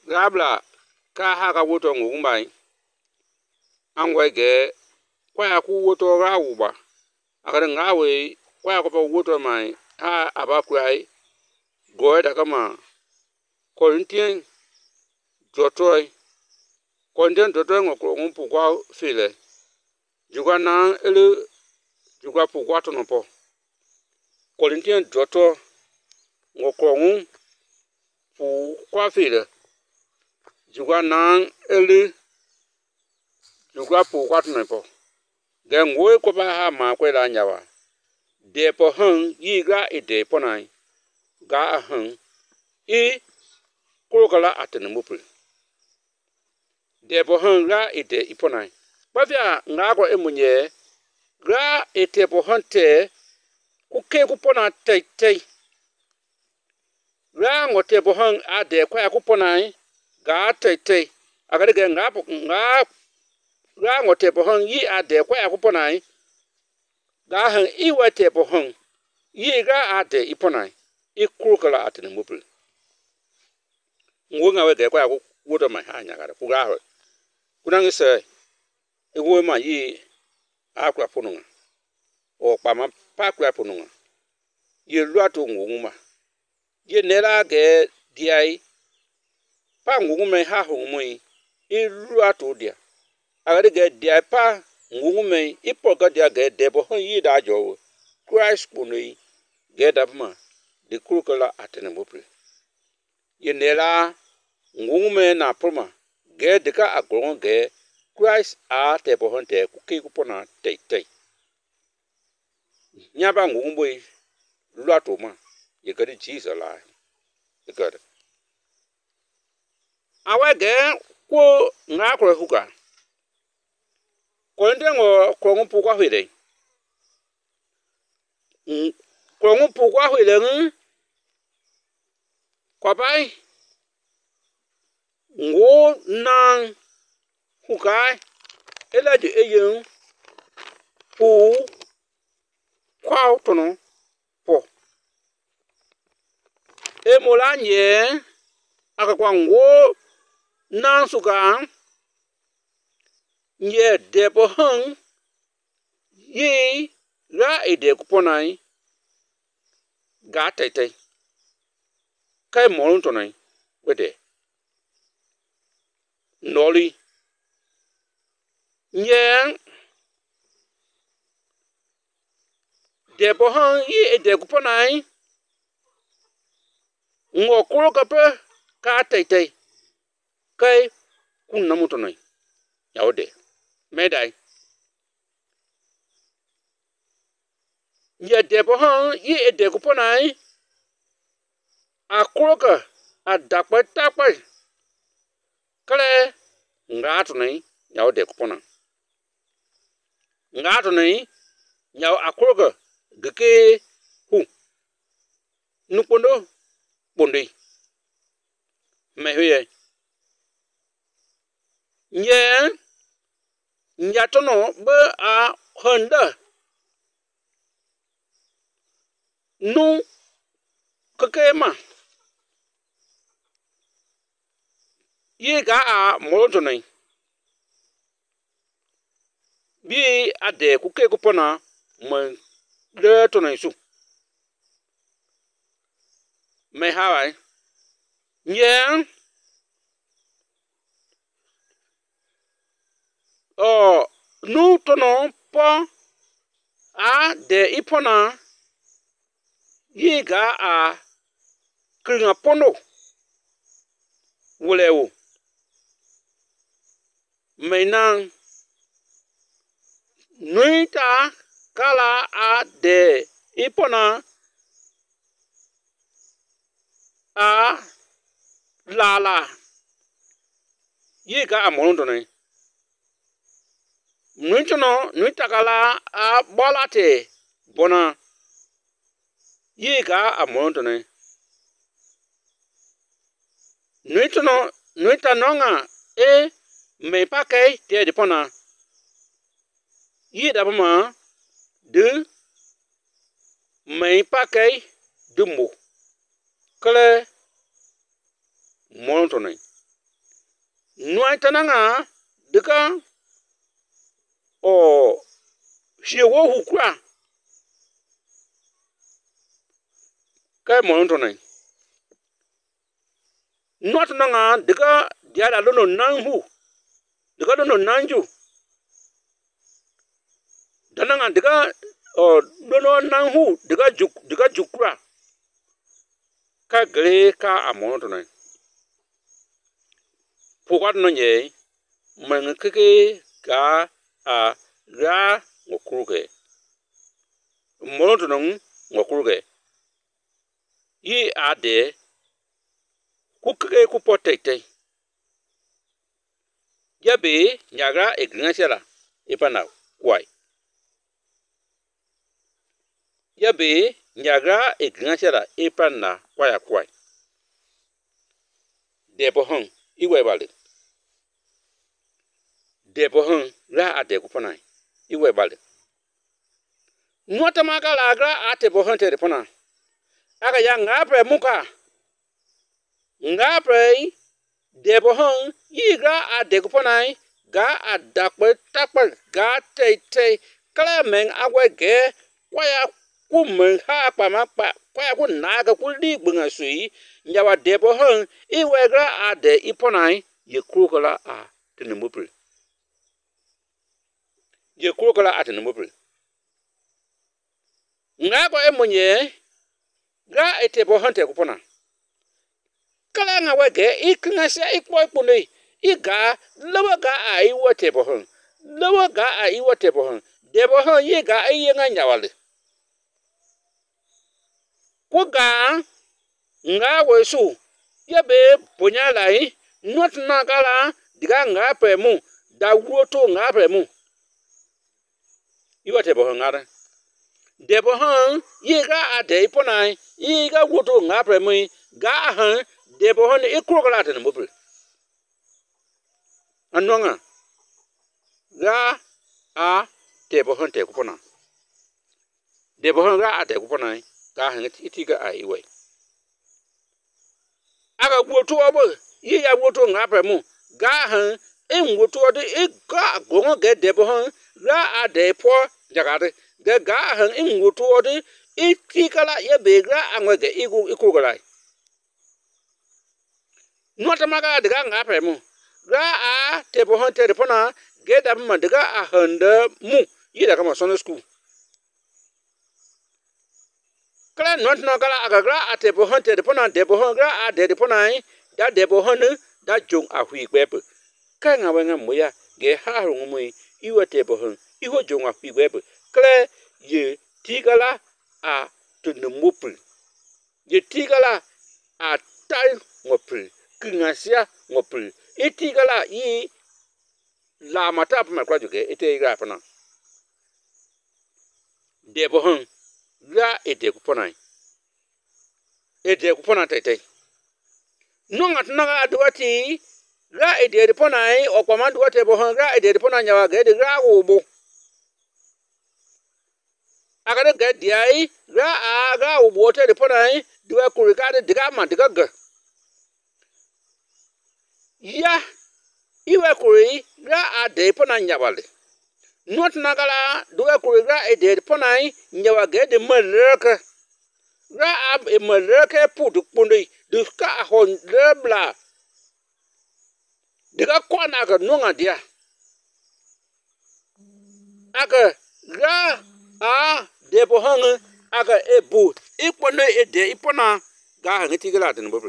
Gabla ka ha ka woto ngumbai angwe ge kwa ya ku woto ga uba akare ngawe kwa ya ko woto mai ha abakwai go da kama Corinthian jotoi Corinthian jotoi ngoko ngumpu kwa file juga na ele juga pu kwa tono po Corinthian joto ngoko ngum pu kwa file juga na ele juga pu kwa tono po gen wo ko ba ha ma kwe la nyawa de po han yi ga ide po nai ga han I ko kala atene mopul de po han ga ide iponai ba bia nga ko emunye ga ete po han te ku ke ku pona tei ga ngote po han ade kwa ku ponai ga tei agade ge nga ga ngote po han yi ade kwa ku ponai ga han iwete po han yi ga ade iponai ikuru kala atene mopul ngwonga we ge kwa ku wodo ma ha nya gara ku ga ho kuna ngise ewo ma yi akwa ponunga o pa ma pa kwa ponunga ye luato ngwuma ye nela ge diai pa ngwuma ha ho mui I luato dia agade ge diai pa ngwuma ipo ga dia ge debo ho yi da jo Christ punui ge da ma de kurukala atene mopre ye nela ngwuma na proma ge de ka agron ge Christ a te po honte ku ki ku pona tei nyaba ngumbo luato ma ye gadi Jesus la ye gadi awe ge ko nga ko huka ko ndengo ko ngumpu kwa hwede ko ngumpu kwa hwede kwa bai ngo nang huka ela de eyen pu kwa tono po e molanye akakwa ngo nang suka nye debo hang yi ra ide kuponai ga tei kai molun tonai wede noli nye debo hang yi ide kuponai ngo kuro kape ka tei kai kun namu tonai yaude medai nye debo hang yi ide kuponai akroka adakpa takpa kale ngatu nei yaw de kupona ngatu nei yaw akroka geke hu nupondo bondi mehye nye nyatono be a honda nu kakema yi ga a moloto nei bi ade kuke kupona mo le to nei su me hawai nye o nu tono po a de ipona yi ga a kringa pono wulewo mainang nuita kala a de ipona a lala yi ga a moloto nei nuita kala a bolate bona yi ga a moloto nei nuita nonga e me pakai te de pona yi da ma de me pakai dumbo kale moloto nei nuai tananga deka o shewo hukra kai monto nai not nanga deka diala lono nanhu deka lono nanju dananga deka lono nanhu deka jukra ka gre ka amonto nai pukwat no nye mang keke ga a ra ngokruge monto nong ngokruge yi ade kukeke ku potete yabe nyaga ignaciala ipana kwai yabe nyaga ignaciala ipana kwai debohon iwe bale debohon la ade kuponai iwe bale nuata makala agra ate bohon te pona aga ya ngapre muka ngapre debohon yigra ade kuponai ga adakpe takpe ga tete kala men agwege kwaya kumen ha pamakpa kwaya ku naga ku ligbunga sui nyawa debohon iwegra ade iponai ye krukala a tenemupri ye krukala a tenemupri ngago emonye ga etebohon te kupona kala nga wege iknasa ikpoipuni iga lawa ga a iwote bohon lawa ga a iwote bohon debohon yiga ayenga nyawale kuga nga wesu yabe ponyalai not nagala diga nga premu da woto nga premu iwote bohon ngara debohon yiga ade iponai yiga woto nga premu ga han debohon ikrokala tene mopre anonga ga a debohon te kupona debohon ga ade kupona ga han itiga aiwe aga woto obo yi ya woto nga premu ga han en woto de ga gongo ge debohon ga ade po jagade ga han en woto de itikala ye begra angwege ikrokala nota maga daga nga premu ga a tebohon telefona ge da ma daga a handa mu yi daga ma sonno school kala not no kala aga gra a tebohon telefona debohon gra a telefona da debohon da jong a hui kwepe ka nga wenga moya ge ha ru mu iwe tebohon iho jong a hui kwepe kala ye tigala a tunumupri ye tigala a tai ngopri kingasia ngopri itigala yi la mata pa makwajuge ite igra pana debohon la ete kupona tete nonga tunaga adwati la ete ponai okwa duwate bohon la ete pona nyawa ge de gra ubu agade ge diai la aga ubu te ponai duwa kurikade diga ma diga ge ya iwe kuri ga ade pona nyawale not nagala duwe kuri ga ede pona nyawa ge de malaka ga ab e malaka putu pundi du ka hon lebla diga kona ga nonga dia aga ga a de bohang aga ebu ipona ede ipona ga hangiti gala tin bobre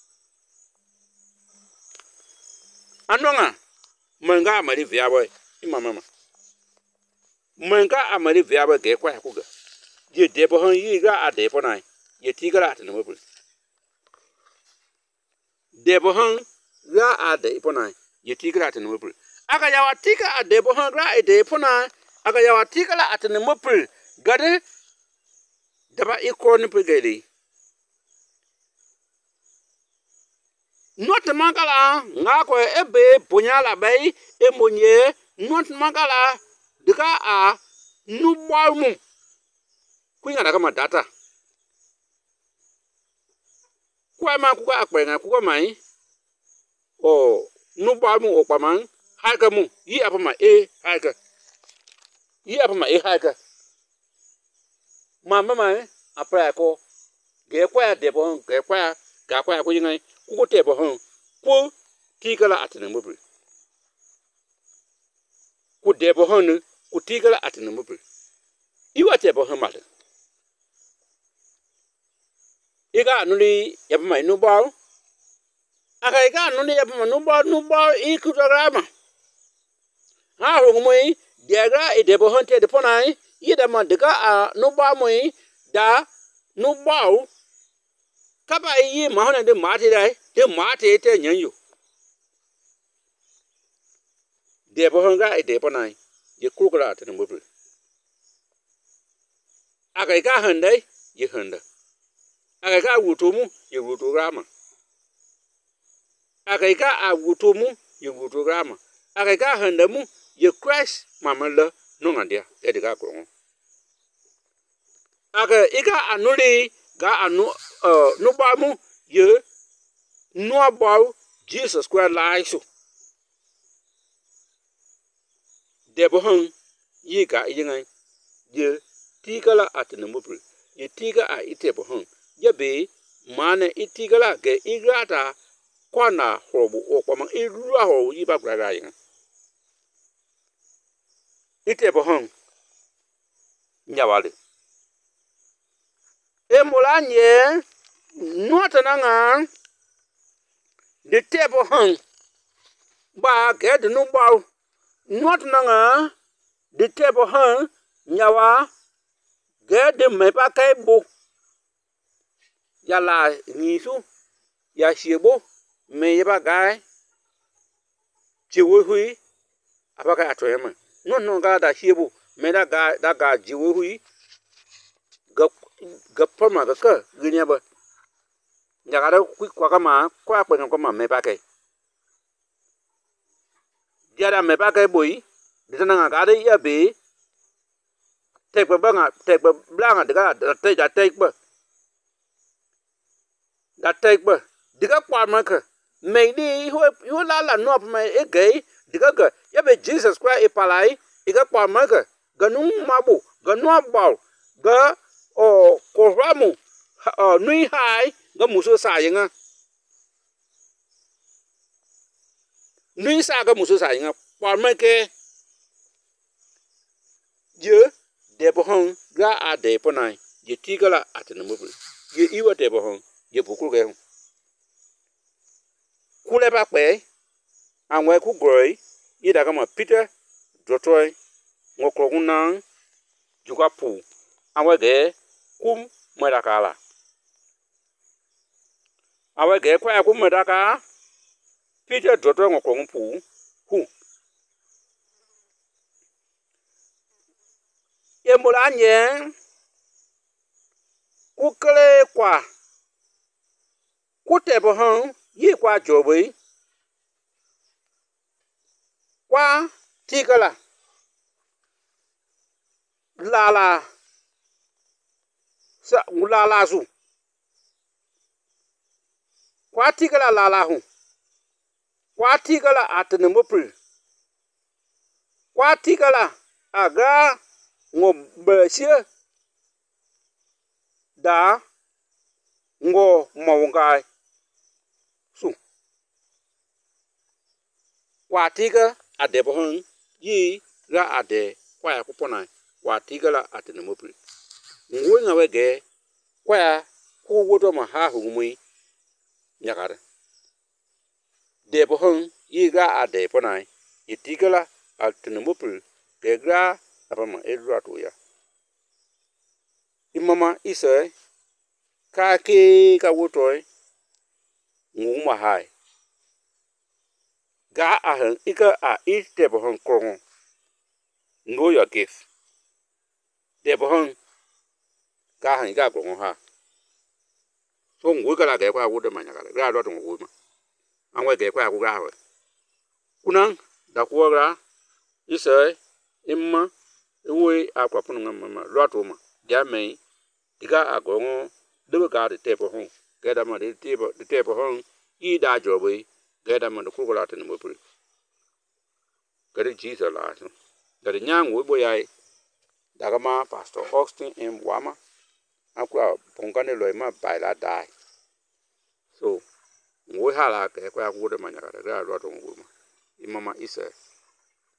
anonga manga amari viabo imama manga amari viabo ge kwa kuga ye debohon yiga ade ponai ye tigala atene mobul debohon ga ade ponai ye tigala atene mobul aga yawa tiga ade bohon ga ade ponai aga yawa tigala atene mobul gade daba ikoni pegeli not magala ngako ebe ponyala bai emonye not magala dika a nubamu kwinga daga madata kwa ma kuka akwenga kuka mai o nu ba mu okpaman haika mu yi apama e haika yi apama e haika mama mai apra ko ge kwa de bo ge kwa ga kwa ko yin ku te bo hon ku tigala atene mobri ku de bo hon ku tigala atene mobri iwa te bo hon mate iga anuli yapama nu ba aka iga anuli yapama nu ba ikutarama ha ro mo diagra e de bo hon te de ponai ida man de ga nu ba mo da nu ba kaba yi ma hona de mate dai de mate te nyanyo de bo hon ga e de ponai ye kukra te no mobri aka iga hande ye handa aka iga wutumu ye wutu rama aka iga awutumu ye wutu rama aka iga handa mu ye crash mamala no ngandia te de ga ko aka iga anuli ga anu nu ba mu ye nu ba Jesus Christ laisu de bo hon yi ga yin ye tigala atene mobri ye tiga a ite bo hon ye be mane itigala ge igrata kwana hobu okoma iru aho yi ba grara yin ite bo hon nyawale e mulanye nuota nanga de te bo hon ba ge de nu ba nuota nanga de te bo hon nyawa ge de me ba kai bo ya la nisu ya shebo me yeba gai jiwo hui abaka atoyema no ga da shebo me da ga jiwo hui ga pama ga ka ginya ba ya ga ku kwa kama kwa kwa kama me ba kai ya da me ba kai boy de na ga da ya be te ba blanga de ga da te ba diga kwa maka me di ho la no pa me e gay diga ga ya be Jesus Christ e palai diga kwa maka ga nu mabu ga no ba ga o ko ramu nui hai ga muso sa yinga nui sa ga muso sa yinga kwa maka je de bohon ga a de ponai je tigala atene mobri ye iwa de bohon ye bukuru ge kule ba pe anwe ku groi ida kama Peter Dotoi ngokro kunan juga pu anwe ge kum medakala anwe ge kwa kum medaka Peter Dotoi ngokro pu hu ye mulanye ku kele kwa ku te bohon yi kwa jobi kwa tigala lala sa ulala zu kwa tigala lala hu kwa tigala atene mopri kwa tigala aga ngo besie da ngo mawungai su kwa tiga ade bohon yi ga ade kwa ya kupona kwa tigala atene mopri ngwe nga wege kwa ku woto ma ha humui nyakare de bohon yi ga ade ponai itigala atene mopri ke gra apama edra to ya imama ise ka ke ka wotoi nguma hai ga ahan ika a ite bohon kron know your gift de bohon ga han ga kron ha so ngwe kala ga kwa wodo manya kala ga do to ngwe ma anwe ga kwa ku ga ho kunan da kuwa ise imma ewe akwa punu ngama lwato ma ya mai diga agongo de ga de te bohon ga da ma de te bohon yi da jobe gada man ku ko la tan mo pur gari Jesus la so gari nyang wo boyai daga ma pastor Austin M Wama akwa bongane loy ma baila dai so wo hala ke kwa ku de manya ga ro to nguma imama isa